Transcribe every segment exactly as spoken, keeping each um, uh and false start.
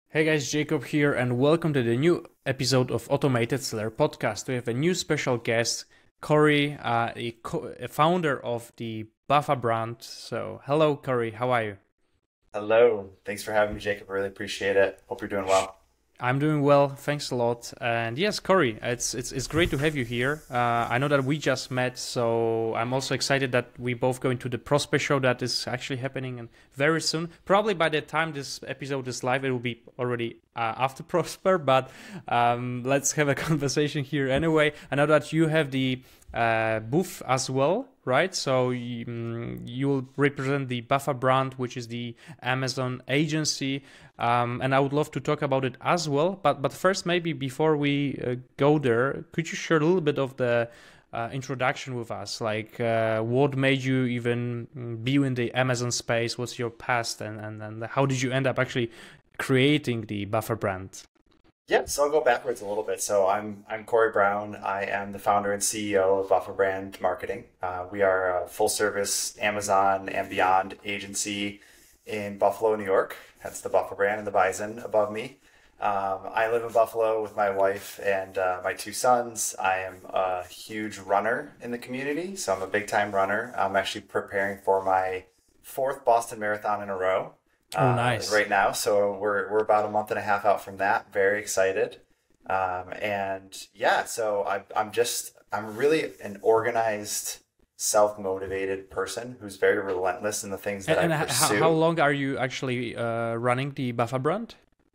Hey guys, Jacob here, and welcome to the new episode of Automated Seller Podcast. We have a new special guest, Corey, uh, a, co- a founder of the Buffa brand. So, hello, Corey. How are you? Hello. Thanks for having me, Jacob. I really appreciate it. Hope you're doing well. I'm doing well, thanks a lot. And yes, Corey, it's it's it's great to have you here. Uh, I know that we just met, so I'm also excited that we both go into the Prosper show that is actually happening and very soon. Probably by the time this episode is live, it will be already uh, after Prosper. But um, let's have a conversation here anyway. I know that you have the uh, booth as well, right? So you, mm, you will represent the Buffa brand, which is the Amazon agency. Um, and I would love to talk about it as well. But but first, maybe before we uh, go there, could you share a little bit of the uh, introduction with us? Like, uh, what made you even mm, be in the Amazon space? What's your past, and, and, and how did you end up actually creating the Buffer brand? Yeah, so I'll go backwards a little bit. So I'm I'm Corey Brown. I am the founder and C E O of Buffer Brand Marketing. Uh, we are a full service Amazon and beyond agency in Buffalo, New York. That's the Buffer brand and the Bison above me. Um, I live in Buffalo with my wife and uh, my two sons. I am a huge runner in the community, so I'm a big time runner. I'm actually preparing for my fourth Boston Marathon in a row Oh, uh, nice. right now. So we're we're about a month and a half out from that. Very excited. Um, and yeah, so I, I'm just I'm really an organized, self-motivated person who's very relentless in the things that And, I and h- how how pursue. long are you actually uh, running the Buffer brand?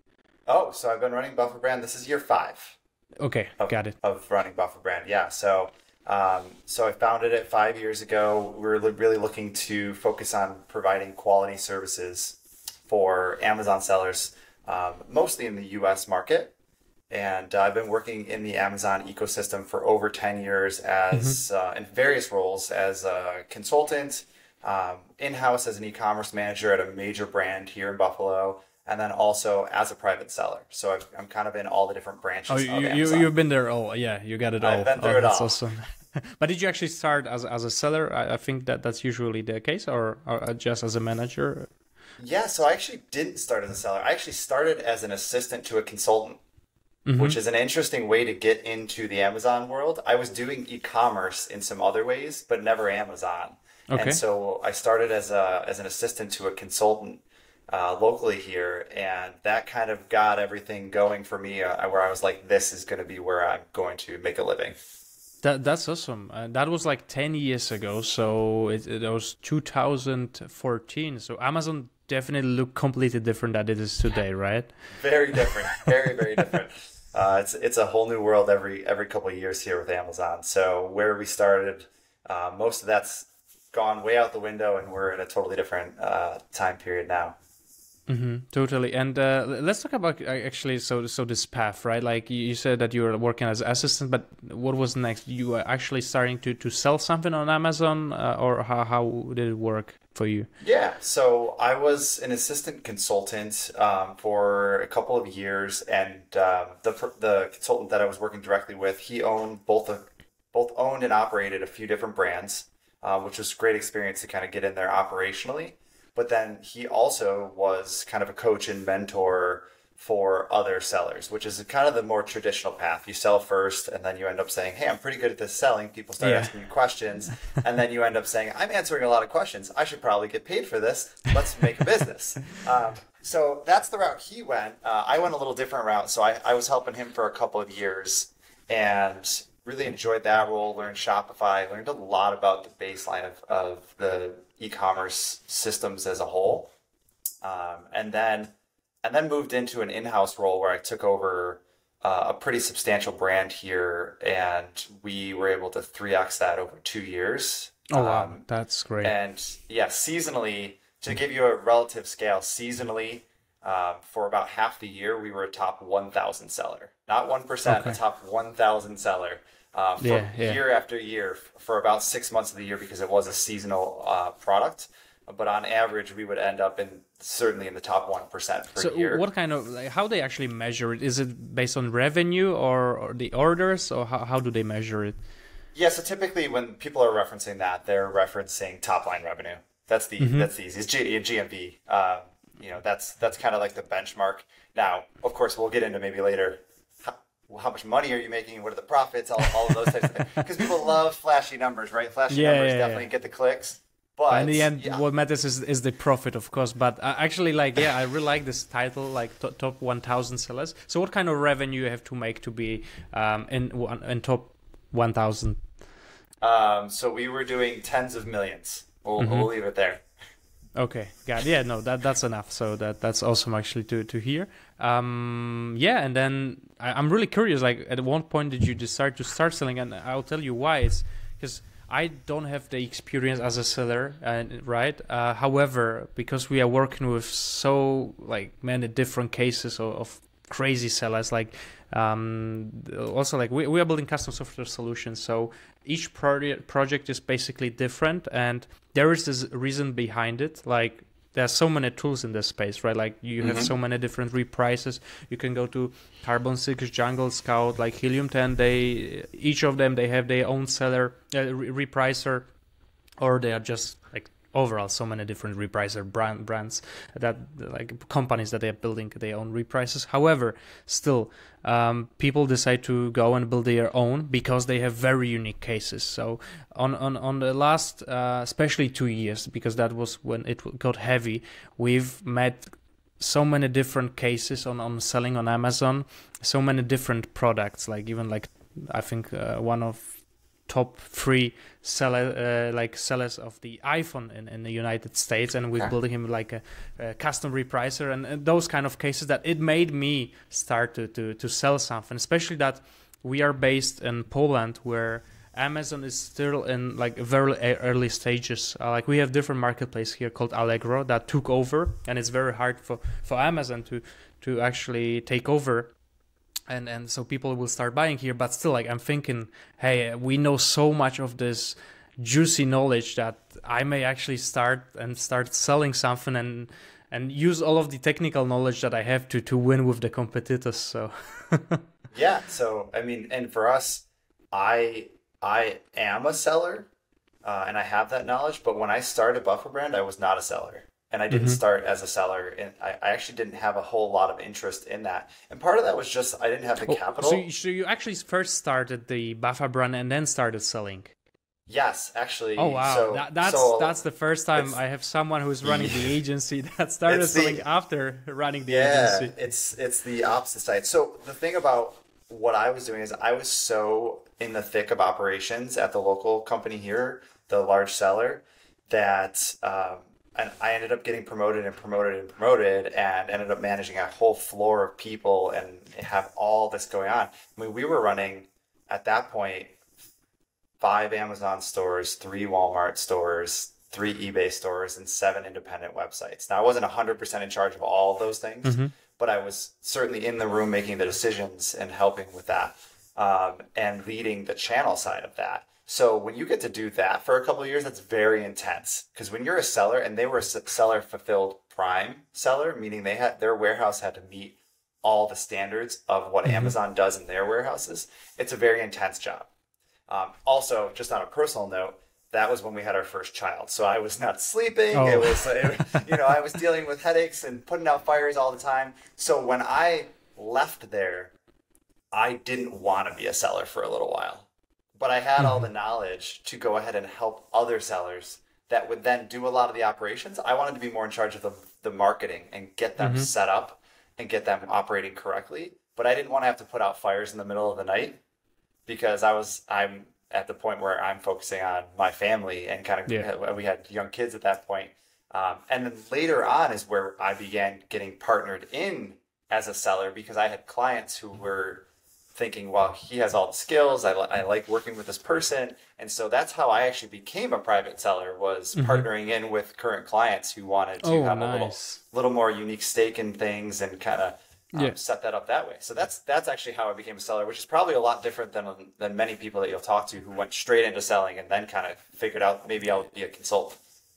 Oh, so I've been running Buffer Brand. This is year five Okay, of, got it. of running Buffer Brand. Yeah. So, um, so I founded it five years ago. We were li- really looking to focus on providing quality services for Amazon sellers, um, mostly in the U S market. And uh, I've been working in the Amazon ecosystem for over ten years hmm as uh, in various roles as a consultant, um, in-house as an e-commerce manager at a major brand here in Buffalo, and then also as a private seller. So I've, I'm kind of in all the different Oh, branches of you you Amazon. you've been there all. Yeah, you got it I've all. been Oh, through it that's all. awesome. But did you actually start as as a seller? I, I think that that's usually the case, or, or uh, just as a manager. Yeah, so I actually didn't start as a seller. I actually started as an assistant to a consultant, which hmm is an interesting way to get into the Amazon world. I was doing e-commerce in some other ways, but never Amazon. And Okay. so I started as a as an assistant to a consultant uh, locally here, and that kind of got everything going for me, uh, where I was like, this is going to be where I'm going to make a living. That that's awesome. Uh, that was like ten years ago, so it, it was two thousand fourteen. So Amazon definitely looked completely different than it is today, right? Very different, very, very different. Uh, it's it's a whole new world every every couple of years here with Amazon. So where we started, uh, most of that's gone way out the window, and we're in a totally different uh, time period now. hmm Totally. And uh, l- let's talk about uh, actually so so this path, right? Like you you said that you were working as assistant, but what was next? You were actually starting to to sell something on Amazon, uh, or how how did it work for you? Yeah, so I was an assistant consultant um, for a couple of years, and um, the per- the consultant that I was working directly with, he owned both a, both owned and operated a few different brands, uh, which was a great experience to kind of get in there operationally. But then he also was kind of a coach and mentor for other sellers, which is kind of the more traditional path. You sell first, and then you end up saying, "Hey, I'm pretty good at this selling." People start Yeah. asking you questions, and then you end up saying, "I'm answering a lot of questions. I should probably get paid for this. Let's make a business." Um, so that's the route he went. Uh, I went a little different route. So I, I was helping him for a couple of years and really enjoyed that role, learned Shopify, learned a lot about the baseline of, of the e-commerce systems as a whole. Um, and then and then moved into an in-house role where I took over uh, a pretty substantial brand here, and we were able to three x that over two years. Oh wow, Um, that's great. and yeah, seasonally, to give you a relative scale, seasonally, um, for about half the year, we were a top one thousand seller. Not one percent, a Okay. top one thousand seller uh, for Yeah, yeah. year after year f- for about six months of the year because it was a seasonal uh, product. But on average, we would end up in certainly in the top one percent per So year. what kind of like how they actually measure it? Is it based on revenue or, or the orders, or how how do they measure it? Yeah, so typically when people are referencing that, they're referencing top line revenue. That's the hmm that's the easiest. G, GMV. Um, you know, that's that's kind of like the benchmark. Now, of course, we'll get into maybe later how, how much money are you making, what are the profits, all, all of those types of things. Because people love flashy numbers, right? Flashy Yeah, numbers yeah, definitely yeah. get the clicks. But in the end, yeah. what matters is, is the profit, of course. But uh, actually, like, yeah, I really like this title, like to- top one thousand sellers. So, what kind of revenue you have to make to be um, in one, in top one thousand? Um, so we were doing tens of millions. We'll, Mm-hmm. we'll leave it there. Okay, got it. Yeah, no, that that's enough. So that that's awesome actually to to hear. Um, yeah, and then I, I'm really curious. Like, at what point did you decide to start selling? And I'll tell you why. It's because I don't have the experience as a seller, and right. Uh, however, because we are working with so like many different cases of, of crazy sellers, like um, also like we we are building custom software solutions. So each project project is basically different, and there is this reason behind it. Like, there are so many tools in this space, right? Like, you mm-hmm. have so many different reprices. You can go to Carbon six, Jungle Scout, like Helium ten. They each of them they have their own seller uh, re- repricer, or they are just like overall so many different repricer brand brands that like companies that they are building their own reprices. However, still um, people decide to go and build their own because they have very unique cases. So on on on the last uh, especially two years, because that was when it got heavy, we've met so many different cases on on selling on Amazon, so many different products, like even like I think uh, one of top three seller uh, like sellers of the iPhone in, in the United States, and we're okay. building him like a, a custom repricer and, and those kind of cases that it made me start to, to to sell something, especially that we are based in Poland, where Amazon is still in like very early stages. Uh, like we have different marketplace here called Allegro that took over, and it's very hard for, for Amazon to to actually take over. And and so people will start buying here, but still, like I'm thinking, hey, we know so much of this juicy knowledge that I may actually start and start selling something and and use all of the technical knowledge that I have to to win with the competitors. So yeah, so I mean, and for us, I I am a seller, uh, and I have that knowledge. But when I started Buffer Brand, I was not a seller. And I didn't mm-hmm. start as a seller, and I, I actually didn't have a whole lot of interest in that. And part of that was just I didn't have the oh, capital. So you, so you actually first started the Buffer Brand and then started selling? Yes, actually. Oh wow, so, that, that's so that's the first time I have someone who's running the agency that started selling the, after running the yeah, agency. Yeah, it's it's the opposite side. So the thing about what I was doing is I was so in the thick of operations at the local company here, the large seller, that. Um, And I ended up getting promoted and promoted and promoted and ended up managing a whole floor of people and have all this going on. I mean, we were running at that point five Amazon stores, three Walmart stores, three eBay stores, and seven independent websites. Now, I wasn't one hundred percent in charge of all of those things, mm-hmm. but I was certainly in the room making the decisions and helping with that um, and leading the channel side of that. So when you get to do that for a couple of years, that's very intense, because when you're a seller, and they were a seller fulfilled prime seller, meaning they had their warehouse had to meet all the standards of what mm-hmm. Amazon does in their warehouses. It's a very intense job. Um, also, just on a personal note, that was when we had our first child. So I was not sleeping. Oh. It was, it, you know, I was dealing with headaches and putting out fires all the time. So when I left there, I didn't want to be a seller for a little while. But I had all the knowledge to go ahead and help other sellers that would then do a lot of the operations. I wanted to be more in charge of the, the marketing and get them mm-hmm. set up and get them operating correctly. But I didn't want to have to put out fires in the middle of the night, because I was I'm at the point where I'm focusing on my family and kind of yeah. we had young kids at that point. Um, and then later on is where I began getting partnered in as a seller, because I had clients who were thinking, well, he has all the skills. I, li- I like working with this person. And so that's how I actually became a private seller, was mm-hmm. partnering in with current clients who wanted to oh, have nice. a little, little more unique stake in things and kind of um, yeah. set that up that way. So that's that's actually how I became a seller, which is probably a lot different than than many people that you'll talk to who went straight into selling and then kind of figured out maybe I'll be a consultant.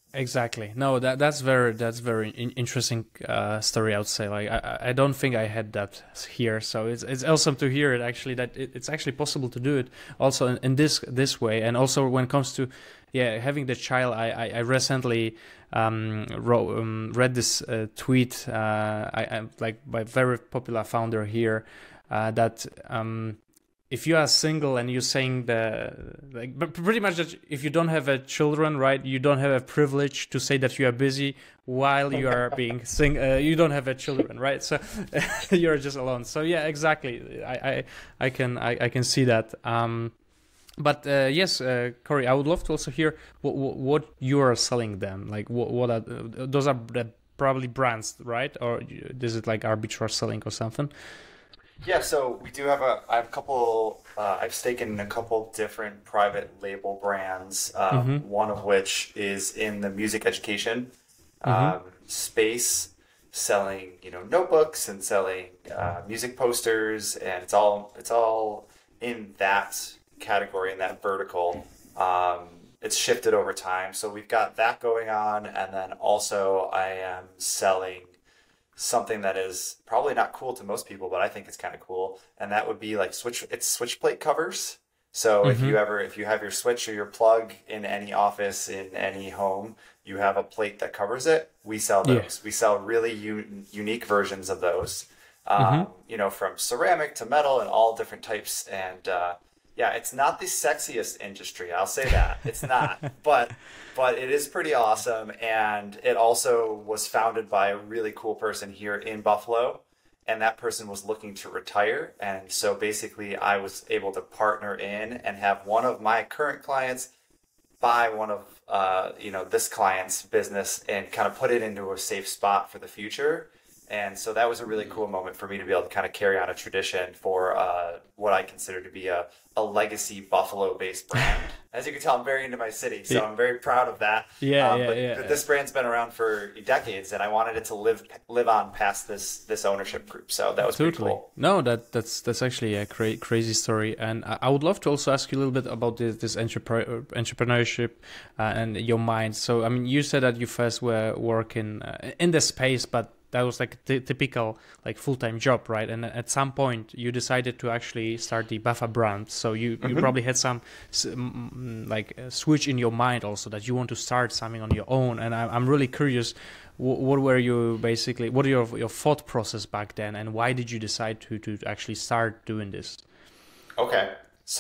Exactly. No, that that's very that's very in, interesting uh, story. I would say. Like I, I I don't think I had that here, so it's it's awesome to hear it. Actually, that it, it's actually possible to do it also in, in this this way, and also when it comes to yeah having the child. I I, I recently um, wrote, um read this uh, tweet. Uh, I, I like by very popular founder here uh, that um if you are single and you're saying the like but pretty much that if you don't have a children, right, you don't have a privilege to say that you are busy while you are being sing uh, you don't have a children, right? So you're just alone. So yeah, exactly. i i, I can I, I can see that. um but uh, yes, uh, Corey, I would love to also hear what, what, what you are selling them. Like what, what are those are the probably brands, right? Or is it like arbitrage selling or something? Yeah, so we do have a. I have a couple. Uh, I've staken in a couple different private label brands. Um, Mm-hmm. one of which is in the music education Mm-hmm. um, space, selling you know notebooks and selling uh, music posters, and it's all it's all in that category in that vertical. Um, it's shifted over time, so we've got that going on, and then also I am selling something that is probably not cool to most people, but I think it's kind of cool. And that would be like switch, it's switch plate covers. So if Mm-hmm. you ever, if you have your switch or your plug in any office, in any home, you have a plate that covers it. We sell Yeah. those. We sell really u- unique versions of those, Mm-hmm. um, you know, from ceramic to metal and all different types. And, uh, yeah, it's not the sexiest industry. I'll say that it's not, but but it is pretty awesome. And it also was founded by a really cool person here in Buffalo, and that person was looking to retire. And so basically, I was able to partner in and have one of my current clients buy one of uh, you know this client's business and kind of put it into a safe spot for the future. And so that was a really cool moment for me to be able to kind of carry on a tradition for uh, what I consider to be a, a legacy Buffalo-based brand. As you can tell, I'm very into my city, so Yeah. I'm very proud of that. Yeah, um, yeah, but, yeah. but this brand's been around for decades, and I wanted it to live live on past this this ownership group. So that was pretty Totally. cool. No, that that's that's actually a cra- crazy story, and I, I would love to also ask you a little bit about this this entrepre- entrepreneurship uh, and your mind. So, I mean, you said that you first were working uh, in the space, but that was like the typical like full time job, right? And at some point, you decided to actually start the Buffa brand. So you, you Mm-hmm. probably had some s- mm, mm, like uh, switch in your mind also that you want to start something on your own. And I, I'm really curious. What, what were you basically? What are your your thought process back then, and why did you decide to to actually start doing this? Okay,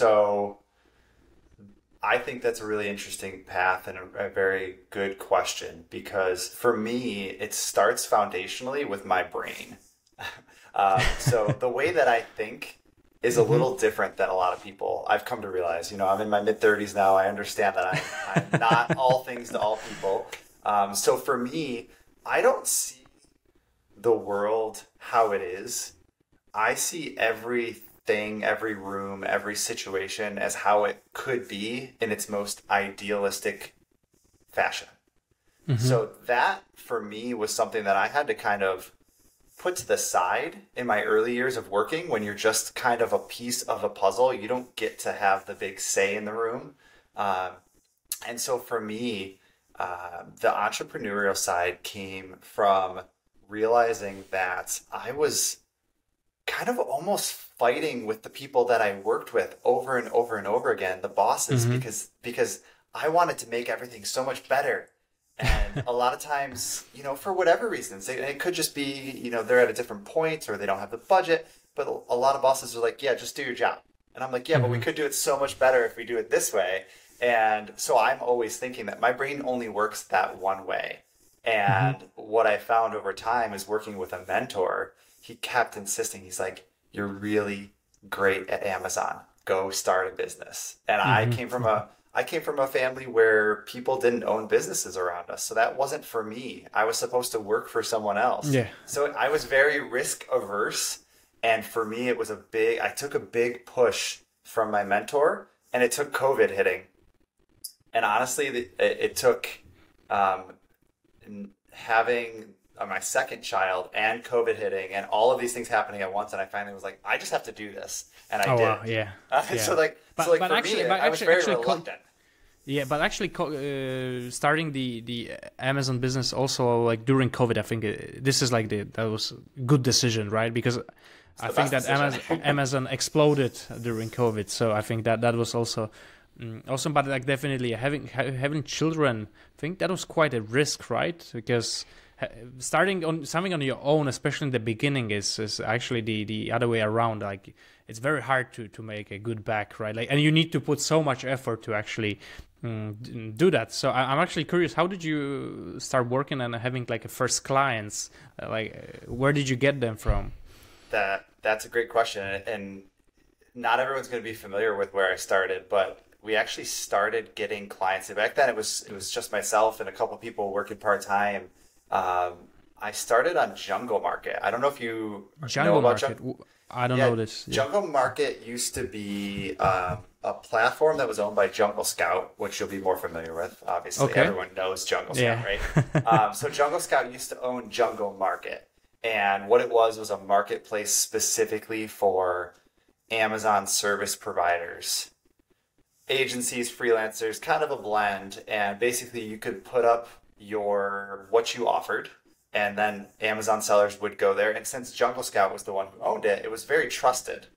so I think that's a really interesting path and a, a very good question, because for me, it starts foundationally with my brain. Uh, so the way that I think is a little different than a lot of people. I've come to realize, you know, I'm in my mid thirties now. I understand that I'm, I'm not all things to all people. Um, so for me, I don't see the world how it is. I see everything, every room, every situation as how it could be in its most idealistic fashion. So that for me was something that I had to kind of put to the side in my early years of working. When you're just kind of a piece of a puzzle, you don't get to have the big say in the room. Um, and so for me, uh, the entrepreneurial side came from realizing that I was kind of almost fighting with the people that I worked with over and over and over again, the bosses, Mm-hmm. because because I wanted to make everything so much better. And a lot of times, you know, for whatever reasons, it, it could just be, you know, they're at a different point or they don't have the budget. But a lot of bosses are like, yeah, just do your job. And I'm like, yeah, but we could do it so much better if we do it this way. And so I'm always thinking that my brain only works that one way. And what I found over time is working with a mentor, he kept insisting, he's like, you're really great at Amazon. Go start a business. And I came from a I came from a family where people didn't own businesses around us. So that wasn't for me. I was supposed to work for someone else. Yeah. So I was very risk averse. And for me, it was a big, I took a big push from my mentor, and it took COVID hitting. And honestly, it, it took um, having my second child and COVID hitting and all of these things happening at once. And I finally was like, I just have to do this. And I Oh did. wow, yeah. Uh, yeah. so like, But- so like but for actually- me, but I was actually- very actually co- reluctant. Yeah, but actually, co- uh, starting the the Amazon business also like during COVID, I think uh, this is like the that was a good decision, right? Because I think that Amazon, Amazon exploded during COVID, so I think that that was also um, awesome. But like definitely having ha- having children, I think that was quite a risk, right? Because ha- starting on something on your own, especially in the beginning, is is actually the the other way around. Like it's very hard to to make a good back, right? Like, and you need to put so much effort to actually Mm, do that. So I, I'm actually curious, how did you start working and having like a first clients? Uh, like, uh, where did you get them from? That that's a great question, and not everyone's going to be familiar with where I started, but we actually started getting clients. And back then, it was it was just myself and a couple people working part time. Um, I started on Jungle Market. I don't know if you Jungle know about Market. Jungle. I don't Yeah, know this. Yeah. Jungle Market used to be um, a platform that was owned by Jungle Scout, which you'll be more familiar with. Obviously, Okay. everyone knows Jungle Scout, Yeah. right? um, so Jungle Scout used to own Jungle Market. And what it was was a marketplace specifically for Amazon service providers, agencies, freelancers, kind of a blend. And basically you could put up your what you offered, and then Amazon sellers would go there. And since Jungle Scout was the one who owned it, it was very trusted.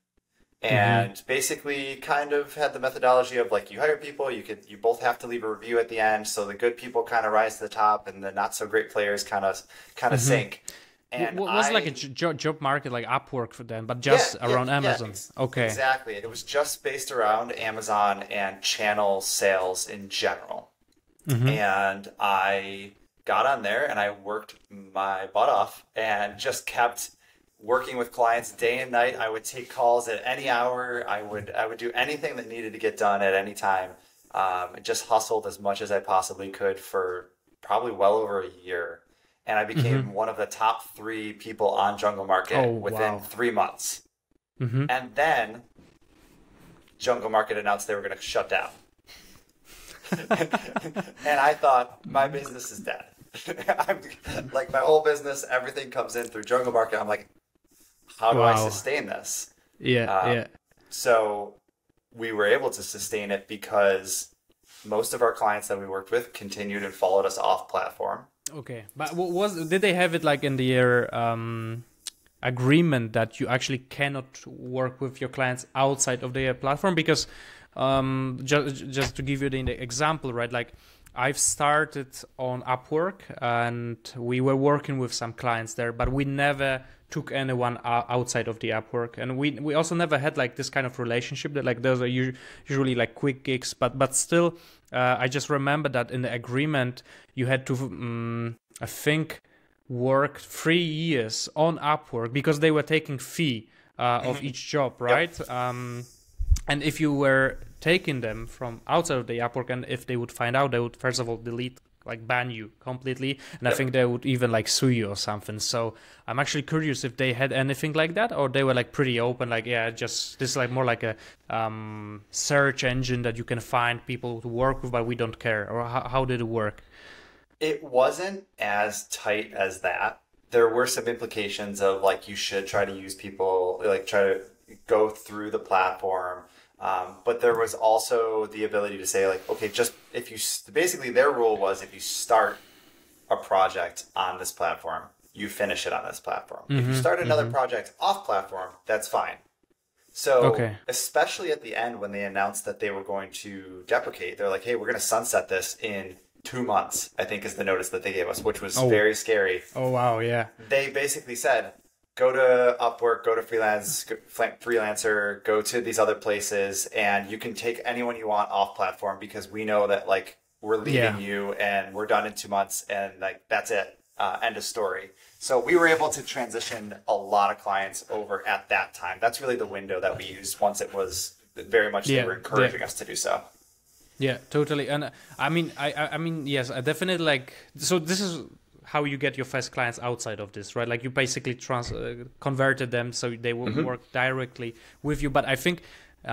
And mm-hmm. basically kind of had the methodology of like, you hire people, you could you both have to leave a review at the end, so the good people kind of rise to the top and the not so great players kind of kind of mm-hmm. sink. And it was I, like a job job market, like Upwork for them, but just yeah, around yeah, Amazon. Yeah, okay. Exactly. It was just based around Amazon and channel sales in general. Mm-hmm. And I got on there and I worked my butt off and just kept working with clients day and night. I would take calls at any hour. I would I would do anything that needed to get done at any time. Um, and just hustled as much as I possibly could for probably well over a year. And I became mm-hmm. one of the top three people on Jungle Market oh, within wow. three months. Mm-hmm. And then Jungle Market announced they were going to shut down. And I thought, my business is dead. I'm, like, my whole business, everything comes in through Jungle Market. I'm like, how do wow. I sustain this? Yeah, um, yeah. So we were able to sustain it because most of our clients that we worked with continued and followed us off platform. Okay, but was did they have it like in their um, agreement that you actually cannot work with your clients outside of their platform? Because um, just just to give you the, the example, right? Like I've started on Upwork and we were working with some clients there, but we never took anyone outside of the Upwork, and we we also never had like this kind of relationship that like those are usually like quick gigs, but but still. Uh, I just remember that in the agreement you had to, um, I think, work three years on Upwork because they were taking fee uh, of each job, right? Yep. Um, and if you were taking them from outside of the Upwork, and if they would find out, they would first of all delete, like ban you completely, and yep. I think they would even like sue you or something. So I'm actually curious if they had anything like that, or they were like pretty open, like yeah, just this is like more like a um, search engine that you can find people to work with, but we don't care. Or how, how did it work? It wasn't as tight as that. There were some implications of like you should try to use people, like try to go through the platform. Um, but there was also the ability to say like, okay, just if you, basically their rule was if you start a project on this platform, you finish it on this platform. Mm-hmm, if you start another mm-hmm. project off platform, that's fine. So okay. especially at the end when they announced that they were going to deprecate, they're like, hey, we're going to sunset this in two months, I think is the notice that they gave us, which was oh. very scary. Oh, wow. Yeah. They basically said, go to Upwork, go to freelance, Freelancer, go to these other places, and you can take anyone you want off platform because we know that like we're leaving yeah. you and we're done in two months and like that's it. Uh, end of story. So we were able to transition a lot of clients over at that time. That's really the window that we used once it was very much yeah, they were encouraging yeah. us to do so. Yeah, totally. And uh, I mean, I, I mean, yes, I definitely like, so this is how you get your first clients outside of this, right? Like you basically trans uh, converted them so they will mm-hmm. work directly with you. But I think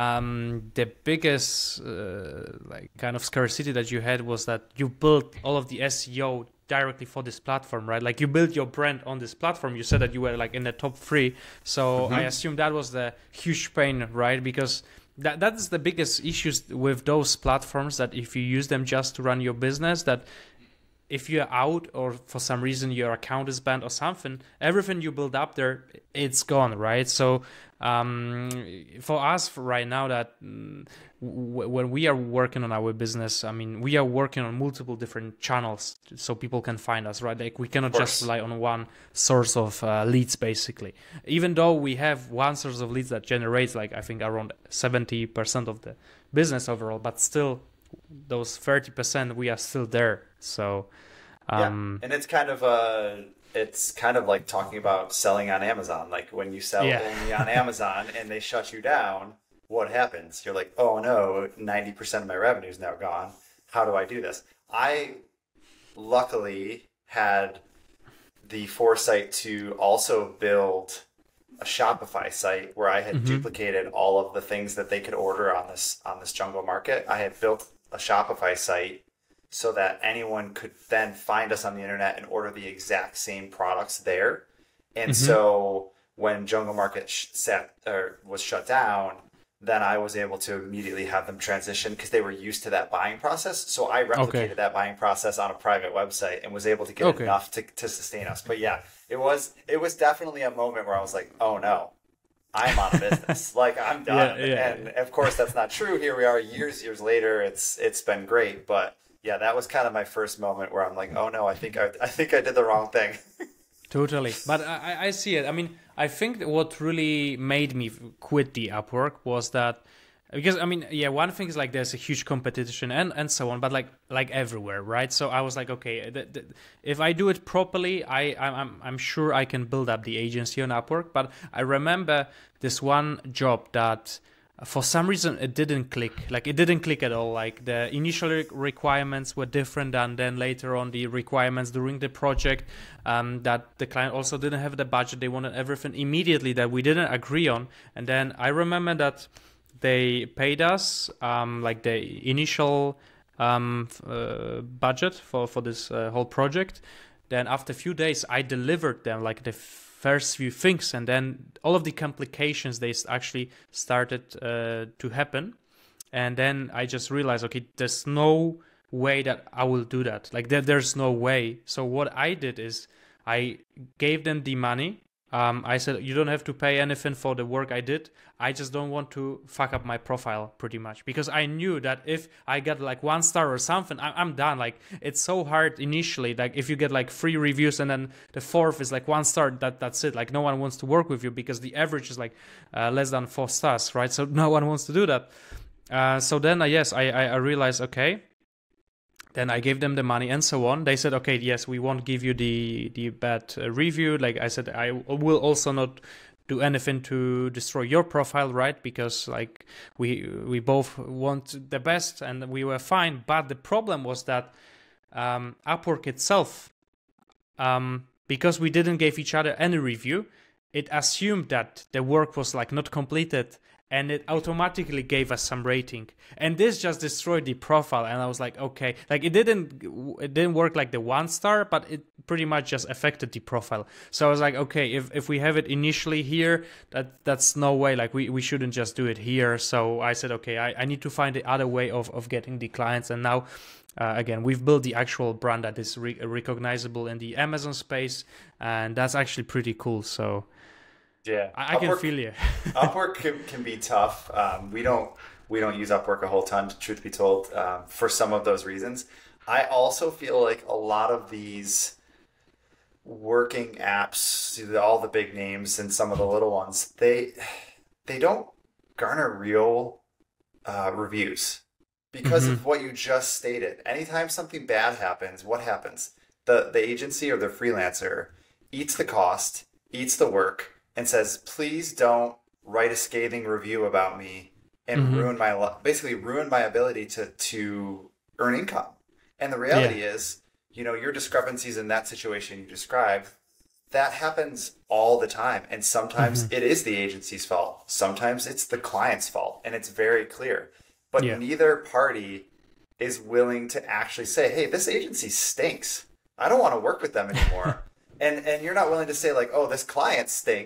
um, the biggest uh, like kind of scarcity that you had was that you built all of the S E O directly for this platform, right? Like you built your brand on this platform. You said that you were like in the top three. So mm-hmm. I assume that was the huge pain, right? Because that that is the biggest issues with those platforms, that if you use them just to run your business, that if you're out or for some reason your account is banned or something, everything you build up there, it's gone, right? So um, for us right now, that mm, w- when we are working on our business, I mean, we are working on multiple different channels so people can find us, right? Like we cannot just rely on one source of uh, leads, basically. Even though we have one source of leads that generates like, I think around seventy percent of the business overall, but still those thirty percent, we are still there. So um yeah, and it's kind of uh it's kind of like talking about selling on Amazon. Like when you sell Yeah. only on Amazon and they shut you down, what happens? You're like, oh no, ninety percent of my revenue is now gone. How do I do this? I luckily had the foresight to also build a Shopify site where I had Mhm. duplicated all of the things that they could order on this on this jungle market. I had built a Shopify site so that anyone could then find us on the internet and order the exact same products there. And Mhm. so when Jungle Market sh- sat or was shut down, then I was able to immediately have them transition because they were used to that buying process. So I replicated Okay. that buying process on a private website and was able to get Okay. enough to, to sustain us. But yeah, it was it was definitely a moment where I was like, oh no, I'm out of business. Like I'm done. Yeah, yeah. And of course that's not true. Here we are years, years later. It's it's been great. But yeah, that was kind of my first moment where I'm like, oh no, I think I I think I did the wrong thing. Totally. But I, I see it. I mean, I think that what really made me quit the Upwork was that, because I mean, yeah, one thing is like there's a huge competition and, and so on, but like like everywhere, right? So I was like, okay, th- th- if I do it properly, I I'm I'm sure I can build up the agency on Upwork. But I remember this one job that for some reason it didn't click. Like it didn't click at all. Like the initial re- requirements were different than then later on the requirements during the project. Um, that the client also didn't have the budget. They wanted everything immediately that we didn't agree on. And then I remember that they paid us um, like the initial um, f- uh, budget for for this uh, whole project. Then after a few days, I delivered them like the first few things, and then all of the complications they s- actually started uh, to happen. And then I just realized, okay, there's no way that I will do that. Like there, there's no way. So what I did is I gave them the money. Um, I said, you don't have to pay anything for the work I did. I just don't want to fuck up my profile pretty much, because I knew that if I get like one star or something, I- I'm done. Like it's so hard initially. Like if you get like three reviews and then the fourth is like one star, that that's it. Like no one wants to work with you because the average is like uh, less than four stars, right? So no one wants to do that. Uh, so then, uh, yes, I, I I realized, okay. Then I gave them the money and so on. They said, okay, yes, we won't give you the the bad uh, review. Like I said, I will also not do anything to destroy your profile, right? Because like we we both want the best and we were fine. But the problem was that um, Upwork itself, um, because we didn't give each other any review, it assumed that the work was like not completed, and it automatically gave us some rating, and this just destroyed the profile. And I was like, okay, like it didn't it didn't work like the one star, but it pretty much just affected the profile. So I was like, okay, if if we have it initially here, that that's no way, like we, we shouldn't just do it here. So I said, okay, I, I need to find the other way of, of getting the clients. And now uh, again, we've built the actual brand that is re- recognizable in the Amazon space, and that's actually pretty cool. So Yeah, I, I can Upwork, feel you. Upwork can, can be tough. Um, we don't we don't use Upwork a whole ton, truth be told, um, for some of those reasons. I also feel like a lot of these working apps, all the big names and some of the little ones, they they don't garner real uh, reviews because Mhm. of what you just stated. Anytime something bad happens, what happens? The the agency or the freelancer eats the cost, eats the work, and says, please don't write a scathing review about me and Mhm. ruin my li- basically ruin my ability to to earn income. And the reality is, you know, your discrepancies in that situation you described, that happens all the time. And sometimes Mhm. it is the agency's fault. Sometimes it's the client's fault. And it's very clear. But Yeah. neither party is willing to actually say, hey, this agency stinks. I don't want to work with them anymore. and and you're not willing to say like, oh, this client stinks.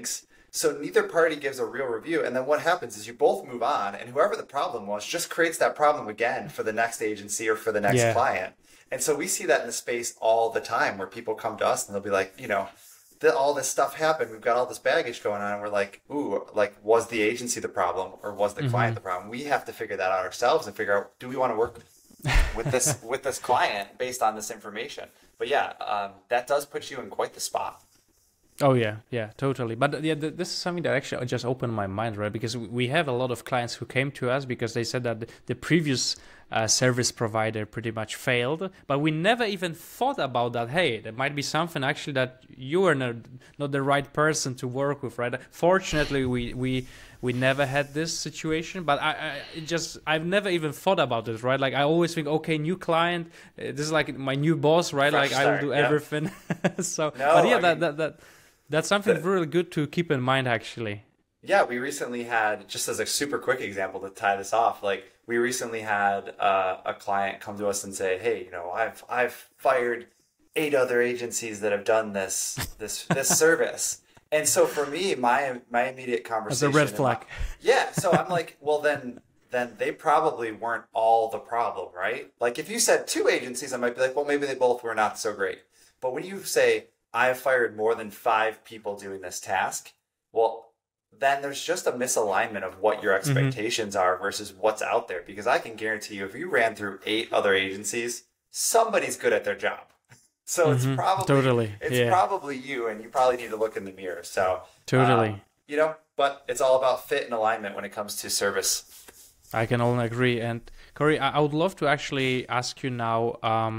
So neither party gives a real review. And then what happens is you both move on, and whoever the problem was just creates that problem again for the next agency or for the next Yeah. client. And so we see that in the space all the time where people come to us and they'll be like, you know, the, all this stuff happened. We've got all this baggage going on. And we're like, ooh, like, was the agency the problem or was the client the problem? We have to figure that out ourselves and figure out, do we want to work with this with this client based on this information? But yeah, um, that does put you in quite the spot. Oh yeah, yeah, totally. But yeah, th- this is something that actually just opened my mind, right? Because we- we have a lot of clients who came to us because they said that the, the previous uh, service provider pretty much failed, but we never even thought about that. Hey, there might be something actually that you are not, not the right person to work with, right? Fortunately, we we we never had this situation, but I, I it just I've never even thought about it, right? Like I always think, okay, new client, uh, this is like my new boss, right? Fresh like I will start, do yeah. everything. so, No, but yeah, I that, mean- that that. That's something The- really good to keep in mind, actually. Yeah, we recently had, just as a super quick example to tie this off, like we recently had uh, a client come to us and say, "Hey, you know, I've I've fired eight other agencies that have done this this this service." And so for me, my my immediate That's a conversation, red and flag. my- yeah, so I'm like, well then then they probably weren't all the problem, right? Like if you said two agencies, I might be like, well, maybe they both were not so great. But when you say I have fired more than five people doing this task, well, then there's just a misalignment of what your expectations are versus what's out there. Because I can guarantee you, if you ran through eight other agencies, somebody's good at their job. So it's probably Totally, it's yeah. probably you, and you probably need to look in the mirror. So Totally. um, you know, but it's all about fit and alignment when it comes to service. I can only agree. And Corey, I, I would love to actually ask you now,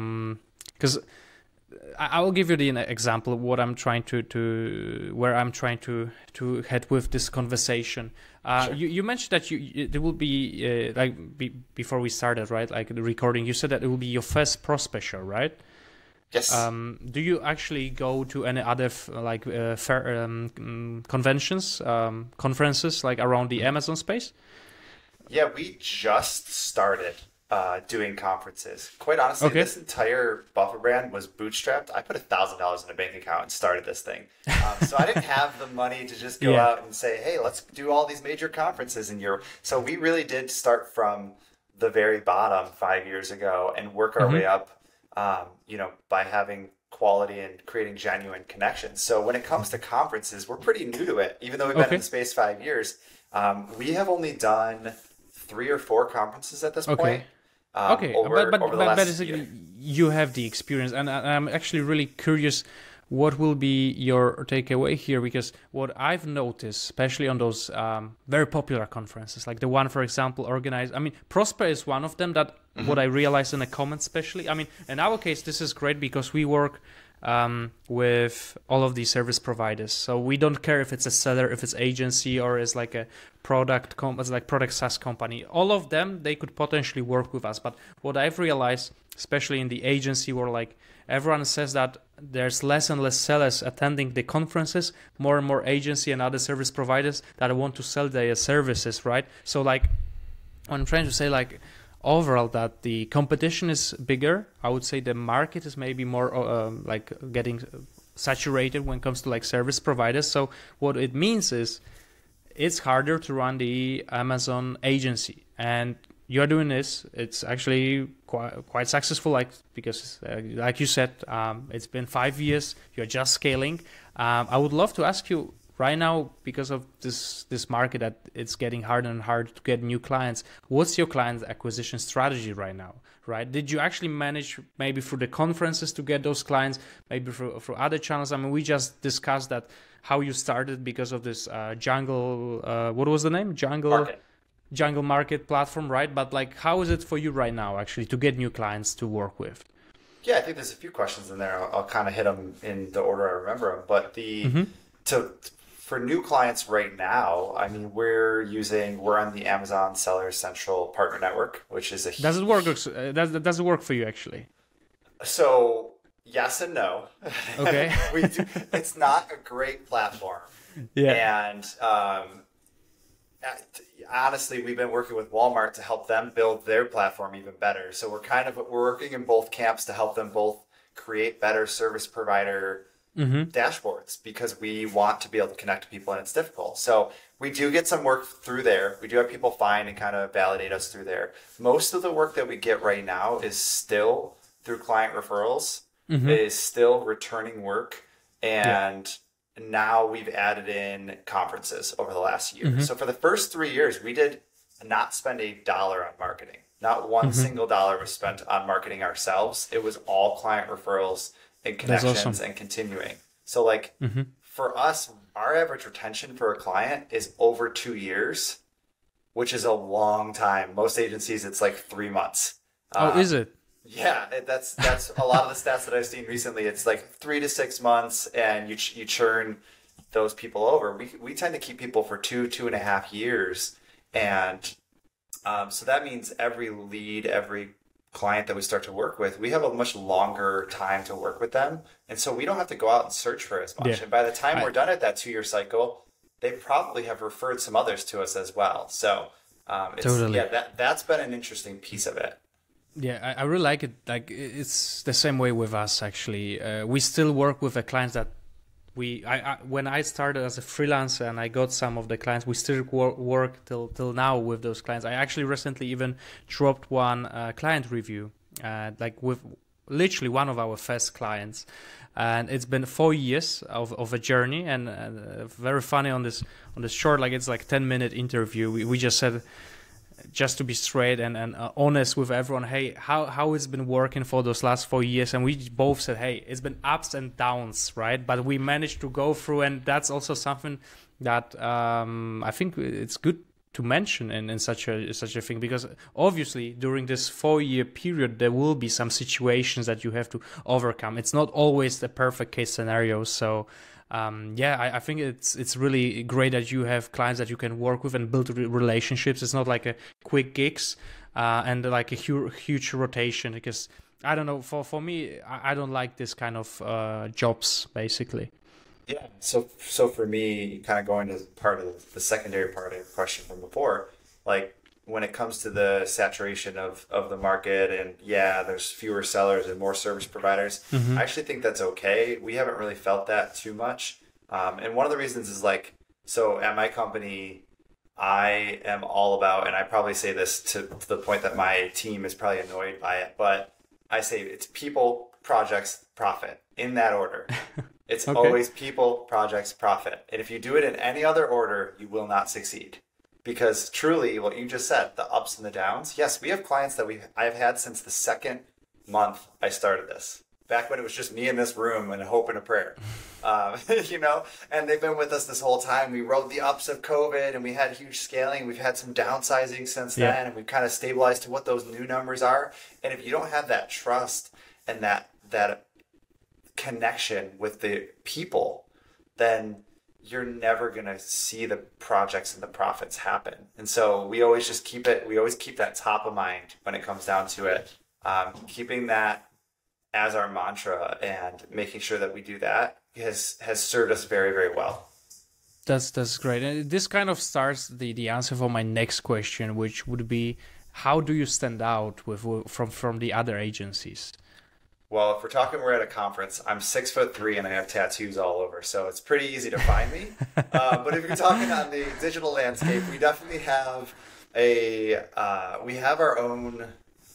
because I, I will give you the example of what I'm trying to, to where I'm trying to, to head with this conversation. Uh, Sure. you, you mentioned that you, you there will be uh, like be, before we started, right? Like the recording, you said that it will be your first Prosper show, right? Yes. Um, do you actually go to any other f- like uh, fair, um, mm, conventions, um, conferences like around the Amazon space? Yeah, we just started uh, doing conferences. Quite honestly, Okay. this entire Buffer brand was bootstrapped. I put a thousand dollars in a bank account and started this thing. Um, so I didn't have the money to just go Yeah. out and say, "Hey, let's do all these major conferences in Europe." So we really did start from the very bottom five years ago and work our Mm-hmm. way up. Um, you know, by having quality and creating genuine connections. So when it comes to conferences, we're pretty new to it. Even though we've been Okay. in the space five years, um, we have only done three or four conferences at this Okay. point. Um, Okay, over, but but, over the but last basically year. you have the experience, and I- I'm actually really curious what will be your takeaway here, because what I've noticed, especially on those um, very popular conferences, like the one, for example, organized, I mean, Prosper is one of them that Mm-hmm. what I realized in the comments, especially, I mean, in our case, this is great because we work um, with all of these service providers. So we don't care if it's a seller, if it's agency, or it's like a product, com- it's like product SaaS company. All of them, they could potentially work with us. But what I've realized, especially in the agency where like everyone says that there's less and less sellers attending the conferences, more and more agency and other service providers that want to sell their services, right? So like, what I'm trying to say, like, overall that the competition is bigger. I would say the market is maybe more uh, um, like getting saturated when it comes to like service providers. So what it means is it's harder to run the Amazon agency, and you're doing this. It's actually quite quite successful, like because uh, like you said, um, it's been five years. You're just scaling. Um, I would love to ask you right now, because of this this market that it's getting harder and harder to get new clients. What's your client acquisition strategy right now? Right? Did you actually manage maybe through the conferences to get those clients, maybe through through other channels? I mean, we just discussed that how you started because of this uh, Jungle. Uh, what was the name? Jungle. Market. Jungle Market platform, right? But like, how is it for you right now, actually, to get new clients to work with? Yeah, I think there's a few questions in there. I'll, I'll kind of hit them in the order I remember them. But the Mm-hmm. to for new clients right now, I mean, we're using we're on the Amazon Seller Central Partner Network, which is a Does it work? Uh, does does it work for you actually? so yes and no. Okay. we do, it's not a great platform, Yeah. and um, honestly, we've been working with Walmart to help them build their platform even better. So we're kind of we're working in both camps to help them both create better service provider Mm-hmm. dashboards because we want to be able to connect to people and it's difficult. So we do get some work through there. We do have people find and kind of validate us through there. Most of the work that we get right now is still through client referrals. Mm-hmm. It is still returning work. And yeah. now we've added in conferences over the last year. Mm-hmm. So for the first three years, we did not spend a dollar on marketing. Not one mm-hmm. single dollar was spent on marketing ourselves. It was all client referrals and connections awesome. And continuing. So like mm-hmm. for us, our average retention for a client is over two years, which is a long time. Most agencies, it's like three months. Oh, uh, is it? Yeah, that's that's a lot of the stats that I've seen recently. It's like three to six months, and you you churn those people over. We we tend to keep people for two two and a half years, and um, so that means every lead, every client that we start to work with, we have a much longer time to work with them, and so we don't have to go out and search for as much. Yeah. And by the time I, we're done at that two year cycle, they probably have referred some others to us as well. So um, it's, totally. yeah, that that's been an interesting piece of it. Yeah, I, I really like it. Like it's the same way with us actually. Uh, we still work with the clients that we. I, I when I started as a freelancer and I got some of the clients, we still work, work till till now with those clients. I actually recently even dropped one uh, client review, uh, like with literally one of our first clients, and it's been four years of, of a journey, and uh, very funny on this on this short, like it's like ten minute interview. We we just said, just to be straight and, and uh, honest with everyone, hey, how, how it's been working for those last four years. And we both said, hey, it's been ups and downs, right? But we managed to go through. And that's also something that um, I think it's good to mention in, in such a such a thing, because obviously during this four-year period, there will be some situations that you have to overcome. It's not always the perfect case scenario. So Um, yeah, I, I think it's it's really great that you have clients that you can work with and build relationships. It's not like a quick gigs uh, and like a huge, huge rotation, because I don't know, for, for me, I, I don't like this kind of uh, jobs, basically. Yeah, so so for me, kind of going to part of the secondary part of your question from before, like when it comes to the saturation of, of the market and yeah, there's fewer sellers and more service providers, mm-hmm. I actually think that's okay. We haven't really felt that too much. Um, and one of the reasons is like, so at my company, I am all about, and I probably say this to, to the point that my team is probably annoyed by it, but I say it's people, projects, profit in that order. It's okay. Always people, projects, profit. And if you do it in any other order, you will not succeed. Because truly, what you just said, the ups and the downs. Yes, we have clients that we I've had since the second month I started this. Back when it was just me in this room and a hope and a prayer, um, you know. And they've been with us this whole time. We rode the ups of COVID, and we had huge scaling. We've had some downsizing since yeah. then, and we've kind of stabilized to what those new numbers are. And if you don't have that trust and that that connection with the people, then you're never going to see the projects and the profits happen. And so we always just keep it, we always keep that top of mind when it comes down to it. Um, keeping that as our mantra and making sure that we do that has, has served us very, very well. That's, that's great. And this kind of starts the, the answer for my next question, which would be, how do you stand out with, from, from the other agencies? Well, if we're talking, we're at a conference. I'm six foot three and I have tattoos all over, so it's pretty easy to find me. uh, but if you're talking on the digital landscape, we definitely have a uh, we have our own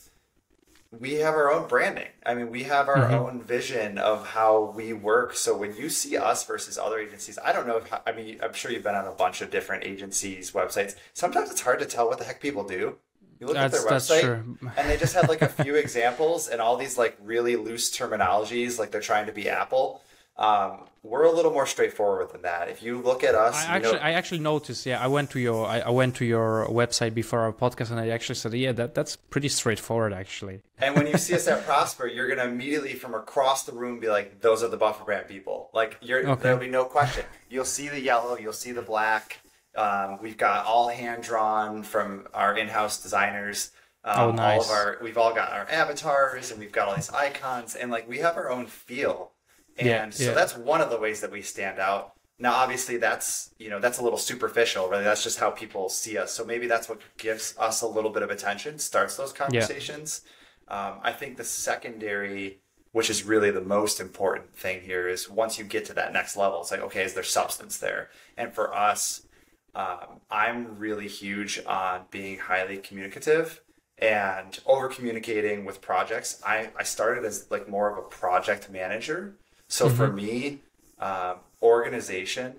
we have our own branding. I mean, we have our mm-hmm. own vision of how we work. So when you see us versus other agencies, I don't know if I mean I'm sure you've been on a bunch of different agencies' websites. Sometimes it's hard to tell what the heck people do. You look that's, at their website and they just have like a few examples and all these like really loose terminologies, like they're trying to be Apple. Um, we're a little more straightforward than that. If you look at us, I you actually, know, I actually noticed. Yeah, I went to your, I, I went to your website before our podcast, and I actually said, yeah, that that's pretty straightforward, actually. And when you see us at Prosper, you're gonna immediately from across the room be like, those are the Buffer Brand people. Like, you're okay. There'll be no question. You'll see the yellow, you'll see the black. Um, we've got all hand drawn from our in-house designers. Um, oh, nice. All of our, we've all got our avatars and we've got all these icons, and like we have our own feel. And yeah, so yeah. that's one of the ways that we stand out. Now, obviously that's, you know, that's a little superficial, really. That's just how people see us. So maybe that's what gives us a little bit of attention, starts those conversations. Yeah. Um, I think the secondary which is really the most important thing here, is once you get to that next level, it's like, okay, is there substance there? And for us, um, I'm really huge on being highly communicative and over communicating with projects. I, I started as like more of a project manager. So mm-hmm. for me, um, organization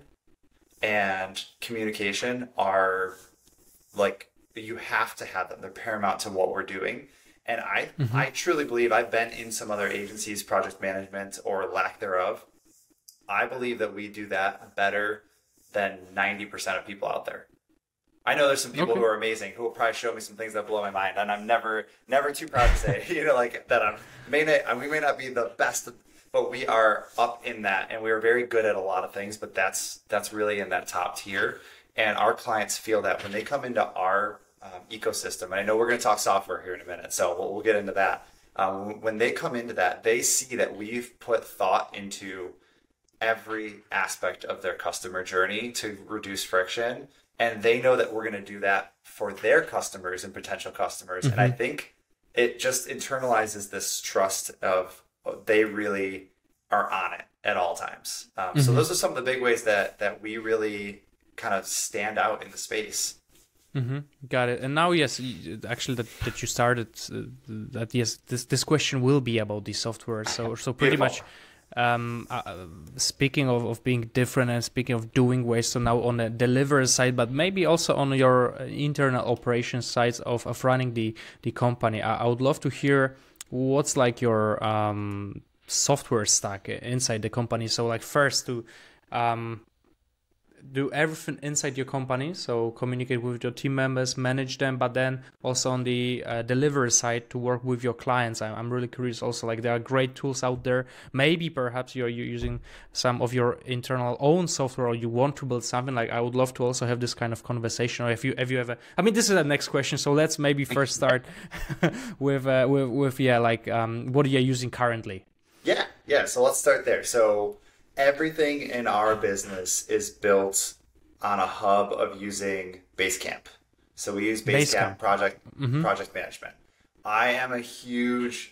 and communication are like, you have to have them. They're paramount to what we're doing. And I, mm-hmm. I truly believe, I've been in some other agencies, project management or lack thereof. I believe that we do that better than ninety percent of people out there. I know there's some people okay. who are amazing, who will probably show me some things that blow my mind. And I'm never, never too proud to say, you know, like that I'm, may not, we may not be the best, but we are up in that. And we are very good at a lot of things, but that's, that's really in that top tier. And our clients feel that when they come into our um, ecosystem, and I know we're going to talk software here in a minute, so we'll, we'll get into that. Um, when they come into that, they see that we've put thought into every aspect of their customer journey to reduce friction. And they know that we're going to do that for their customers and potential customers. Mm-hmm. And I think it just internalizes this trust of they really are on it at all times. Um, mm-hmm. So those are some of the big ways that, that we really kind of stand out in the space. Mm-hmm. Got it. And now, yes, actually, that, that you started, uh, that yes, this this question will be about the software. So so pretty Beautiful. much, um, uh, speaking of, of being different and speaking of doing ways, so now on the delivery side, but maybe also on your internal operations side of, of running the the company. I, I would love to hear what's like your um software stack inside the company. So like first to um. do everything inside your company, so communicate with your team members, manage them, but then also on the uh, delivery side to work with your clients. I'm, I'm really curious also, like there are great tools out there. Maybe perhaps you're, you're using some of your internal own software, or you want to build something. Like I would love to also have this kind of conversation. Or if you have you ever, I mean, this is the next question, so let's maybe first start with, uh, with, with, yeah, like um, what are you using currently? Yeah, yeah, so let's start there. So everything in our business is built on a hub of using Basecamp. So we use Basecamp, Basecamp. project mm-hmm. project management. I am a huge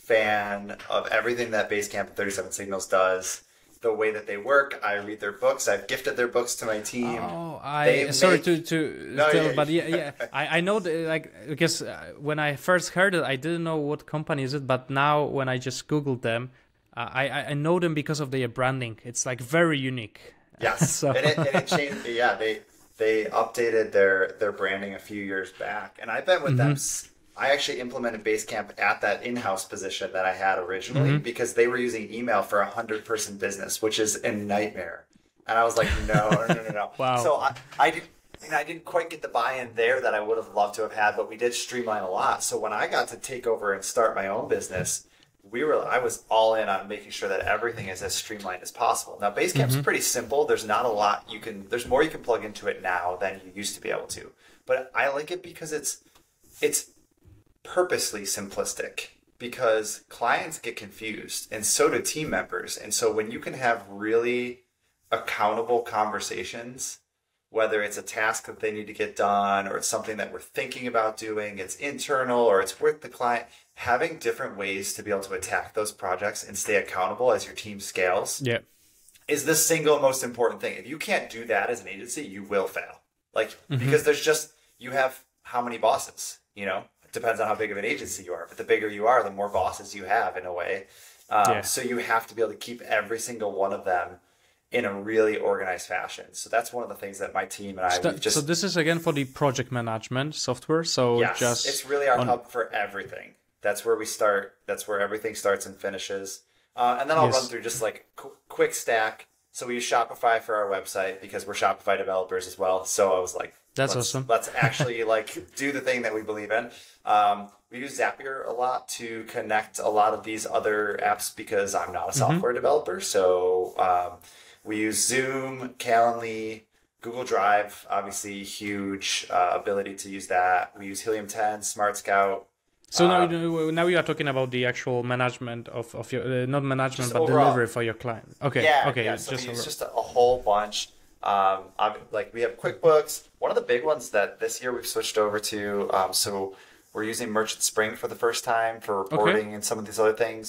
fan of everything that Basecamp and thirty-seven Signals does. The way that they work, I read their books. I've gifted their books to my team. Oh, I they sorry make... to to no, tell, yeah, but yeah, yeah, I I know that, like, because when I first heard it, I didn't know what company is it, but now when I just Googled them, Uh, I I know them because of their branding. It's like very unique. Yes, so. and, it, and it changed. Yeah, they they updated their their branding a few years back, and I've been with mm-hmm. them. I actually implemented Basecamp at that in-house position that I had originally mm-hmm. because they were using email for a hundred person business, which is a nightmare. And I was like, no, no, no, no, no. Wow. So I I did. And I didn't quite get the buy-in there that I would have loved to have had, but we did streamline a lot. So when I got to take over and start my own business, we were I was all in on making sure that everything is as streamlined as possible. Now Basecamp's mm-hmm. pretty simple. There's not a lot you can there's more you can plug into it now than you used to be able to. But I like it because it's it's purposely simplistic, because clients get confused and so do team members. And so when you can have really accountable conversations, whether it's a task that they need to get done or it's something that we're thinking about doing, it's internal or it's with the client, having different ways to be able to attack those projects and stay accountable as your team scales yeah. is the single most important thing. If you can't do that as an agency, you will fail. Like, mm-hmm. because there's just, you have how many bosses, you know? It depends on how big of an agency you are. But the bigger you are, the more bosses you have in a way. Um, yeah. So you have to be able to keep every single one of them in a really organized fashion. So that's one of the things that my team and I so, just... So this is again for the project management software. So yes, just it's really our on... hub for everything. That's where we start. That's where everything starts and finishes. Uh, and then I'll yes. run through just like qu- quick stack. So we use Shopify for our website because we're Shopify developers as well. So I was like, that's let's, awesome. Let's actually like do the thing that we believe in. Um, we use Zapier a lot to connect a lot of these other apps because I'm not a software mm-hmm. developer. So um, we use Zoom, Calendly, Google Drive, obviously huge uh, ability to use that. We use Helium ten, Smart Scout. So now, um, now you are talking about the actual management of, of your, uh, not management, but overall. Delivery for your client. Okay, yeah, okay. Yeah, so just, it's just a, a whole bunch. Um, I'm, like we have QuickBooks. One of the big ones that this year we've switched over to, um, so we're using Merchant Spring for the first time for reporting okay. and some of these other things.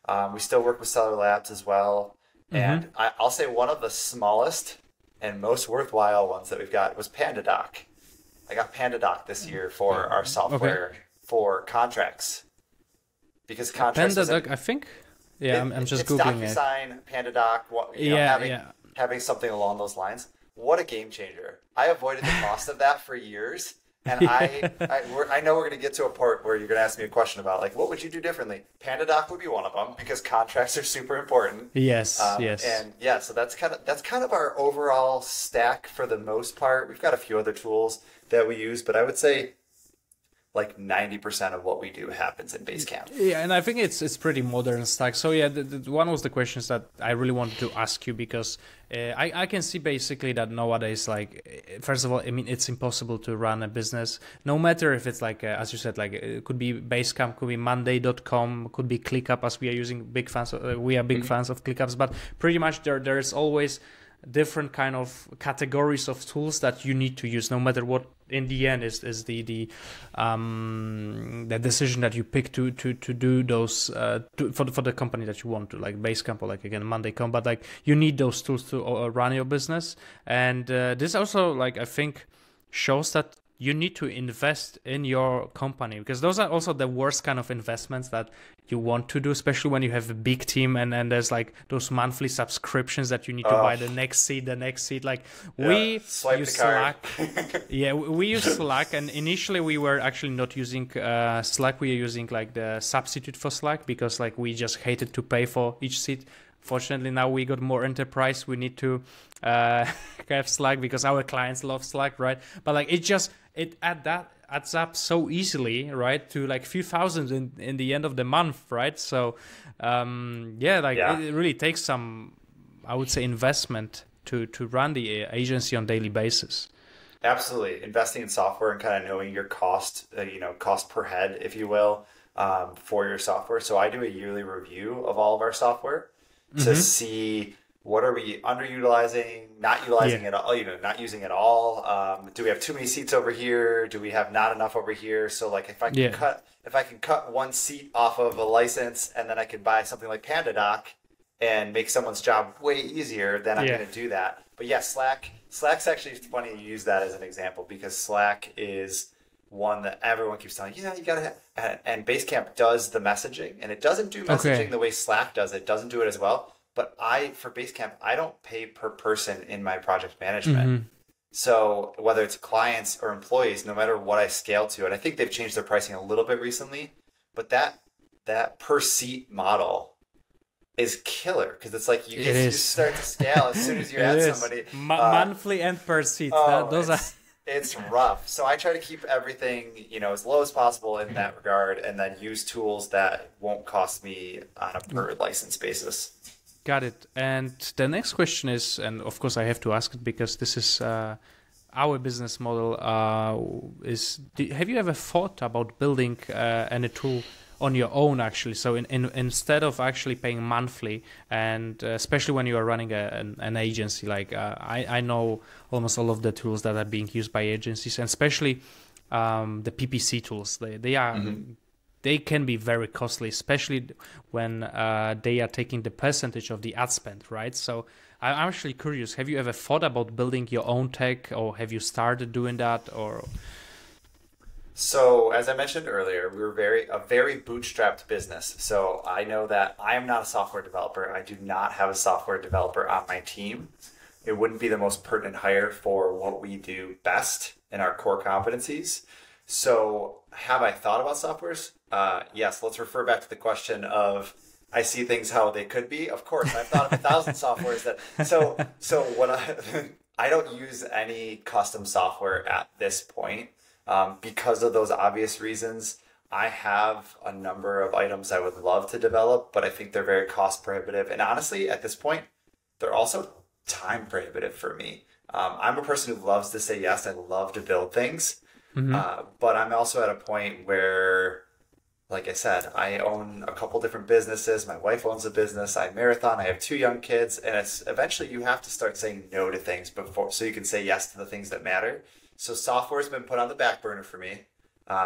Um, we still work with Stellar Labs as well. And Mm-hmm. I, I'll say one of the smallest and most worthwhile ones that we've got was PandaDoc. I got PandaDoc this year for our software for contracts. Because contracts was a- PandaDoc, I think. Yeah, it- I'm, I'm just it's googling it. DocuSign, PandaDoc, what, you know, Yeah, having, yeah. having something along those lines. What a game changer. I avoided the cost of that for years. And I I, we're, I know we're going to get to a part where you're going to ask me a question about, like, what would you do differently? PandaDoc would be one of them because contracts are super important. Yes, Um, yes. And yeah, so that's kind of that's kind of our overall stack for the most part. We've got a few other tools that we use, but I would say like ninety percent of what we do happens in Basecamp. Yeah, and I think it's it's pretty modern stack. So yeah, the, the, one was the questions that I really wanted to ask you because uh, I I can see basically that nowadays, like, uh, first of all, I mean, it's impossible to run a business, no matter if it's like uh, as you said, like it could be Basecamp, could be Monday dot com, could be ClickUp, as we are using big fans. Of, uh, we are big mm-hmm. fans of ClickUps, but pretty much there there's always different kind of categories of tools that you need to use, no matter what in the end is is the the um the decision that you pick to to to do those uh to, for the, for the company that you want to, like Basecamp or like again Monday dot com, but like you need those tools to uh, run your business. And uh, this also, like, I think shows that you need to invest in your company, because those are also the worst kind of investments that you want to do, especially when you have a big team and and there's like those monthly subscriptions that you need to Oh. buy the next seat, the next seat. Like Yeah, we swipe use the card. Slack. Yeah, we we use Slack, and initially we were actually not using uh, Slack. We are using like the substitute for Slack because like we just hated to pay for each seat. Fortunately, now we got more enterprise. We need to uh, have Slack because our clients love Slack, right? But like it just it add that adds up so easily, right? To like few thousand in in the end of the month, right? So um, yeah, like Yeah. it really takes some, I would say, investment to to run the uh, agency on daily basis. Absolutely. Investing in software and kind of knowing your cost, uh, you know, cost per head, if you will, um, for your software. So I do a yearly review of all of our software to see what are we underutilizing, not utilizing Yeah. it all, you know, not using it all. Um, do we have too many seats over here? Do we have not enough over here? So like if I can Yeah. cut, if I can cut one seat off of a license and then I can buy something like PandaDoc and make someone's job way easier, then I'm Yeah. going to do that. But yeah, Slack, Slack's actually funny you use that as an example because Slack is one that everyone keeps telling you, yeah, you gotta have, and, and Basecamp does the messaging, and it doesn't do messaging Okay. the way Slack does. It doesn't do it as well. But I, for Basecamp, I don't pay per person in my project management. Mhm. So whether it's clients or employees, no matter what I scale to, and I think they've changed their pricing a little bit recently, but that that per seat model is killer because it's like you, It get, you is. start to scale as soon as you It add is. somebody. Mo- Uh, monthly and per seat. Oh, That- those are it's, it's rough. So I try to keep everything, you know, as low as possible in that regard, and then use tools that won't cost me on a per license basis. got it. And the next question is, and of course I have to ask it because this is uh, our business model. Uh, is do, have you ever thought about building uh, any tool on your own, actually? So in, in, instead of actually paying monthly, and uh, especially when you are running a, an, an agency, like uh, I, I know almost all of the tools that are being used by agencies, and especially um, the P P C tools. They they are. Mm-hmm. They can be very costly, especially when uh, they are taking the percentage of the ad spend, right? So I'm actually curious, have you ever thought about building your own tech, or have you started doing that? Or So as I mentioned earlier, we were very a very bootstrapped business. So I know that I am not a software developer. I do not have a software developer on my team. It wouldn't be the most pertinent hire for what we do best in our core competencies. So have I thought about softwares? Uh, yes, let's refer back to the question of I see things how they could be. Of course, I've thought of a thousand softwares that so so what I I don't use any custom software at this point um, because of those obvious reasons. I have a number of items I would love to develop, but I think they're very cost prohibitive. And honestly, at this point, they're also time prohibitive for me. Um, I'm a person who loves to say yes. I love to build things. Mm-hmm. Uh, but I'm also at a point where, like I said, I own a couple different businesses. My wife owns a business. I marathon. I have two young kids. And it's eventually you have to start saying no to things before so you can say yes to the things that matter. So software has been put on the back burner for me. Um,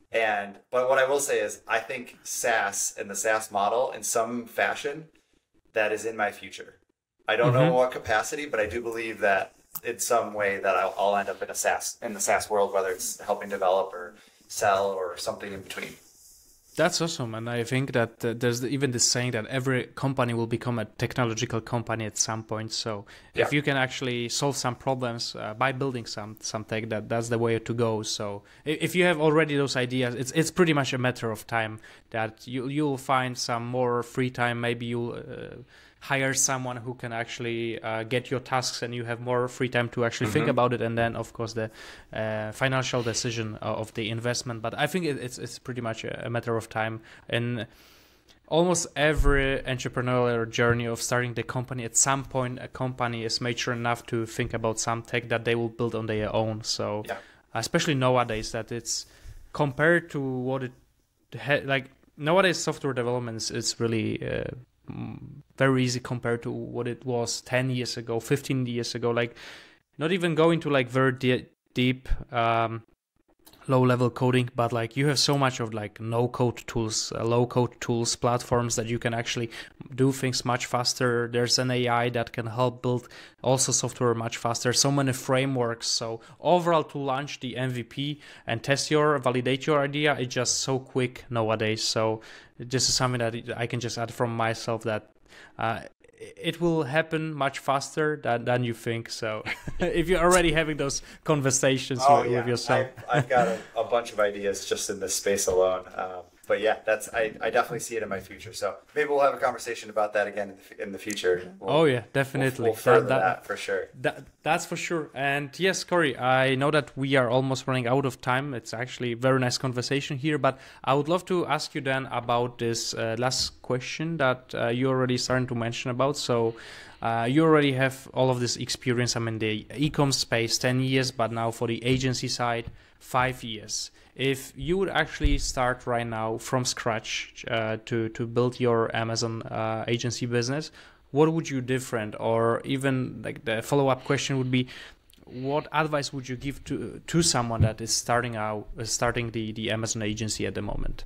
And but what I will say is I think SaaS and the SaaS model in some fashion that is in my future. I don't know Mm-hmm. what capacity, but I do believe that in some way that I'll, I'll end up in a SaaS in the SaaS world, whether it's helping develop or sell or something in between. That's awesome, and I think that uh, there's even this saying that every company will become a technological company at some point. So Yeah. if you can actually solve some problems uh, by building some some tech, that that's the way to go. So i- if you have already those ideas, it's it's pretty much a matter of time that you you'll find some more free time. Maybe you'll uh, hire someone who can actually uh, get your tasks, and you have more free time to actually think about it. And then, of course, the uh, financial decision uh, of the investment. But I think it, it's it's pretty much a, a matter of time. And almost every entrepreneurial journey of starting the company, at some point, a company is mature enough to think about some tech that they will build on their own. So, Yeah. especially nowadays, that it's compared to what it had, like nowadays, software development is it's really uh, mm, very easy compared to what it was ten years ago, fifteen years ago. Like, not even going to like very de- deep. Um, low level coding, but like you have so much of like no code tools, uh, low code tools, platforms that you can actually do things much faster. There's an A I that can help build also software much faster. So many frameworks. So overall, to launch the M V P and test your, validate your idea, it's just so quick nowadays. So this is something that I can just add from myself, that uh, it will happen much faster than, than you think. So if you're already having those conversations Oh with, yeah, with yourself. I, I've got a, a bunch of ideas just in this space alone. Um, but yeah, that's I, I definitely see it in my future. So maybe we'll have a conversation about that again in the, in the future. We'll, Oh yeah, we'll, definitely. we'll further that, that, that, for sure. that, that's for sure. And yes, Corey, I know that we are almost running out of time. It's actually a very nice conversation here, but I would love to ask you then about this uh, last question that uh, you already started to mention about. So uh, you already have all of this experience. I'm in the e-com space ten years, but now for the agency side, five years. If you would actually start right now from scratch uh, to, to build your Amazon uh, agency business, what would you different? Or even like the follow-up question would be, what advice would you give to to someone that is starting out, uh, starting the, the Amazon agency at the moment?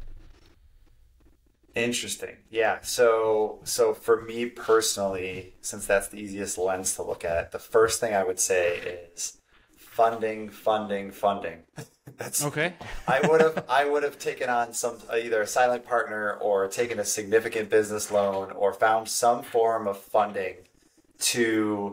Interesting. Yeah. So so for me personally, since that's the easiest lens to look at, the first thing I would say is funding, funding, funding. That's Okay. I would have I would have taken on some either a silent partner or taken a significant business loan or found some form of funding to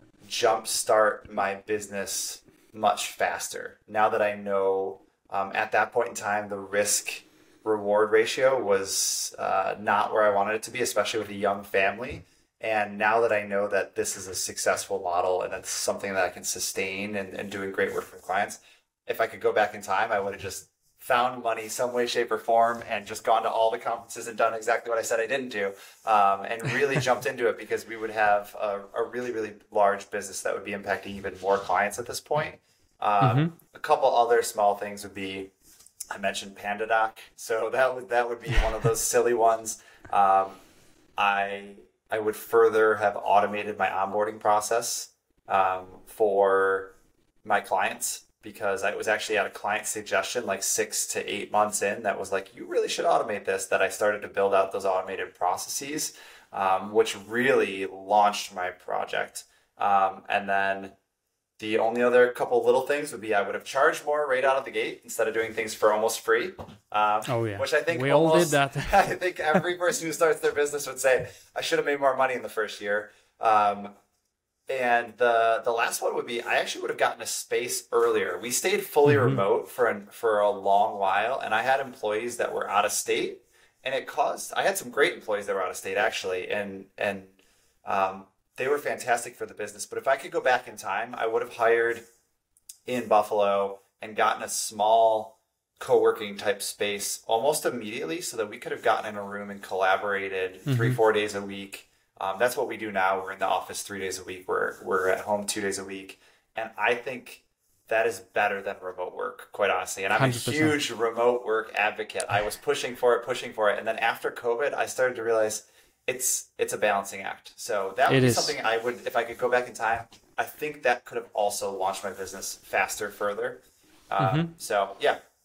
jumpstart my business much faster. Now that I know um, at that point in time the risk reward ratio was uh, not where I wanted it to be, especially with a young family. And now that I know that this is a successful model and it's something that I can sustain and, and doing great work for clients, if I could go back in time, I would have just found money some way, shape, or form and just gone to all the conferences and done exactly what I said I didn't do, um, and really jumped into it, because we would have a, a really, really large business that would be impacting even more clients at this point. Um, Mm-hmm. A couple other small things would be, I mentioned PandaDoc, so that would that would be one of those silly ones. Um, I I would further have automated my onboarding process um, for my clients, because I was actually at a client suggestion like six to eight months in that was like, you really should automate this, that I started to build out those automated processes, um, which really launched my project. Um, and then the only other couple little things would be I would have charged more right out of the gate instead of doing things for almost free. Um, Oh yeah. Which I think we all almost, did that. I think every person who starts their business would say, I should have made more money in the first year. Um, and the the last one would be, I actually would have gotten a space earlier. We stayed fully Mhm. remote for an, for a long while, and I had employees that were out of state, and it caused, I had some great employees that were out of state actually, and and um, they were fantastic for the business. But if I could go back in time, I would have hired in Buffalo and gotten a small co-working type space almost immediately, so that we could have gotten in a room and collaborated three, four days a week. Um, that's what we do now. We're in the office three days a week. We're we're at home two days a week, and I think that is better than remote work, quite honestly. And I'm one hundred percent. a huge remote work advocate. I was pushing for it, pushing for it, and then after COVID, I started to realize it's it's a balancing act. So that would It be is. something I would, if I could go back in time, I think that could have also launched my business faster, further. Um, So yeah,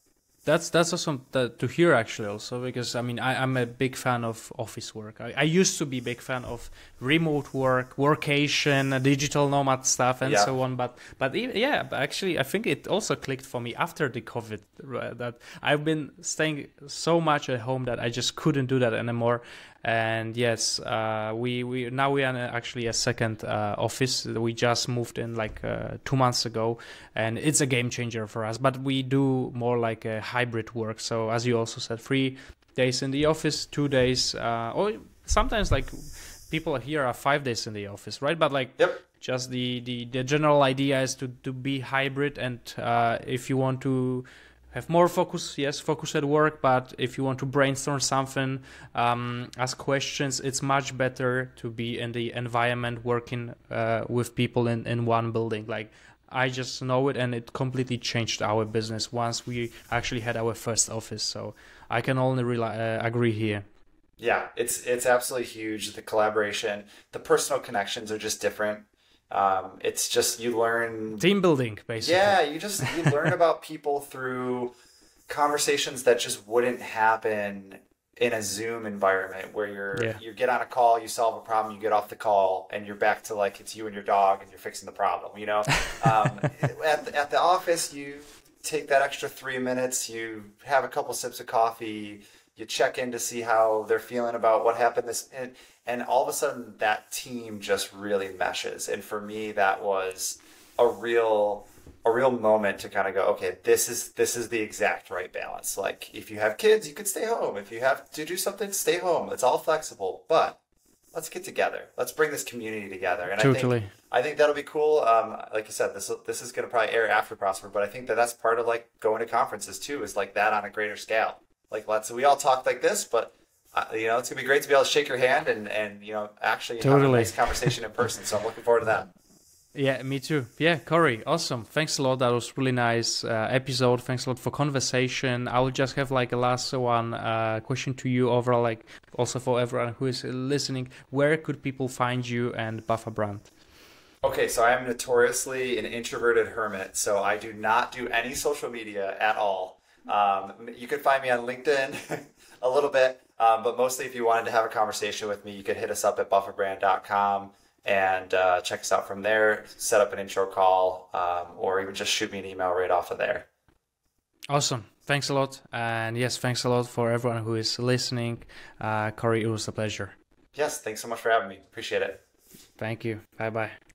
That's that's awesome to, to hear actually also because I mean I, I'm a big fan of office work. I, I used to be big fan of remote work, workation, uh, digital nomad stuff and Yeah. so on. But but e- yeah, but actually I think it also clicked for me after the COVID right, that I've been staying so much at home that I just couldn't do that anymore. And yes, uh, we we now we are actually a second uh, office. We just moved in like uh, two months ago, and it's a game changer for us. But we do more like a hybrid work. So as you also said, three days in the office, two days, uh, or sometimes like people here are five days in the office, right? But like Yep. just the the the general idea is to to be hybrid, and uh, if you want to have more focus, yes, focus at work, but if you want to brainstorm something, um, ask questions, it's much better to be in the environment working uh, with people in, in one building. Like, I just know it, and it completely changed our business once we actually had our first office. So I can only rely, uh, agree here. Yeah, it's it's absolutely huge. The collaboration, the personal connections are just different. Um, it's just you learn Team building, basically. Yeah, you just you learn about people through conversations that just wouldn't happen in a Zoom environment where you're Yeah. you get on a call, you solve a problem, you get off the call, and you're back to like it's you and your dog, and you're fixing the problem. You know, um, at the, at the office, you take that extra three minutes, you have a couple sips of coffee, you check in to see how they're feeling about what happened this and, and all of a sudden that team just really meshes. And for me that was a real a real moment to kind of go, okay, this is this is the exact right balance. Like if you have kids, you could stay home. If you have to do something, stay home. It's all flexible. But let's get together. Let's bring this community together. And Totally. I think I think that'll be cool. Um, like you said, this this is going to probably air after Prosper, but I think that that's part of like going to conferences too, is like that on a greater scale. Like let's we all talk like this, but uh, you know it's gonna be great to be able to shake your hand and and you know actually have a Totally. nice conversation in person. So I'm looking forward to that. Yeah, me too. Yeah, Corey, awesome. Thanks a lot. That was really nice uh, episode. Thanks a lot for conversation. I will just have like a last one uh, question to you overall, like also for everyone who is listening. Where could people find you and Buffer Brand? Okay, so I am notoriously an introverted hermit, so I do not do any social media at all. Um, you could find me on LinkedIn a little bit, um, but mostly if you wanted to have a conversation with me, you could hit us up at buffer brand dot com and uh, check us out from there, set up an intro call, um, or even just shoot me an email right off of there. Awesome. Thanks a lot. And yes, thanks a lot for everyone who is listening. Uh, Corey, it was a pleasure. Yes, thanks so much for having me. Appreciate it. Thank you. Bye-bye.